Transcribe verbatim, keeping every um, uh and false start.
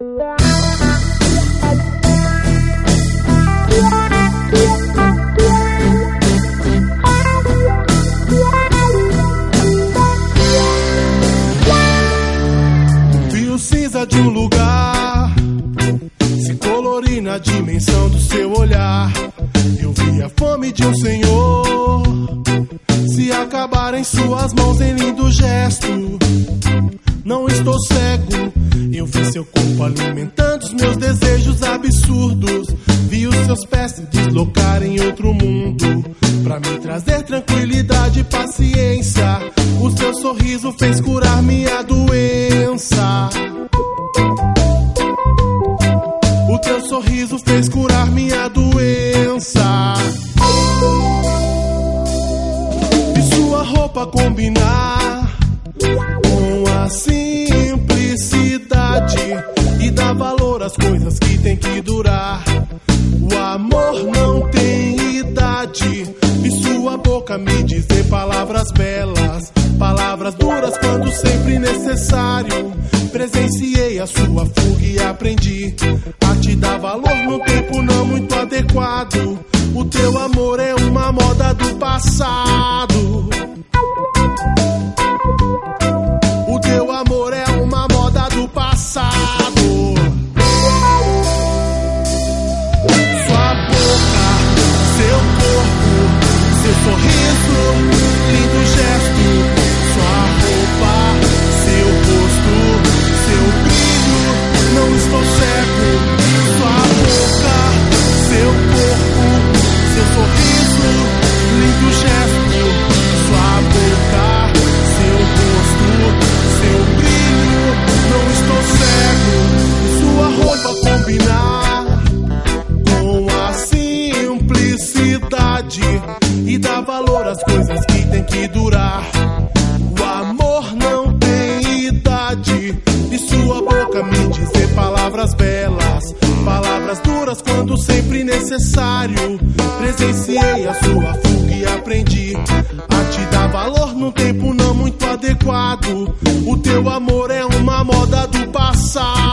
De um lugar se colorir na dimensão do seu olhar. Eu vi a fome de um senhor se acabar em suas mãos em lindo gesto. Não estou cego, eu vi seu corpo alimentando os meus desejos absurdos. Vi os seus pés se deslocar em outro mundo pra me trazer tranquilidade e paciência. O seu sorriso fez curar minha doença. O teu sorriso fez curar minha doença. E sua roupa combinar com a simplicidade e dar valor às coisas que tem que durar. O amor não tem idade. E sua boca me dizer palavras belas, palavras duras quando sempre necessário. Presenciei a sua fuga e aprendi a te dar valor num tempo não muito adequado. O teu amor é uma moda do passado. O teu amor é uma moda do passado. Sua boca, seu corpo, seu sorriso, lindo gesto. Sua roupa, seu rosto, seu brilho, não estou cego. Sua boca, seu corpo, seu sorriso, lindo gesto. Sua boca, seu rosto, seu brilho, não estou cego. Sua roupa combinar com a simplicidade e dar valor às coisas que tem que durar. O amor não tem idade. E sua boca me dizer palavras belas, palavras duras quando sempre necessário. Presenciei a sua fuga e aprendi a te dar valor num tempo não muito adequado. O teu amor é uma moda do passado.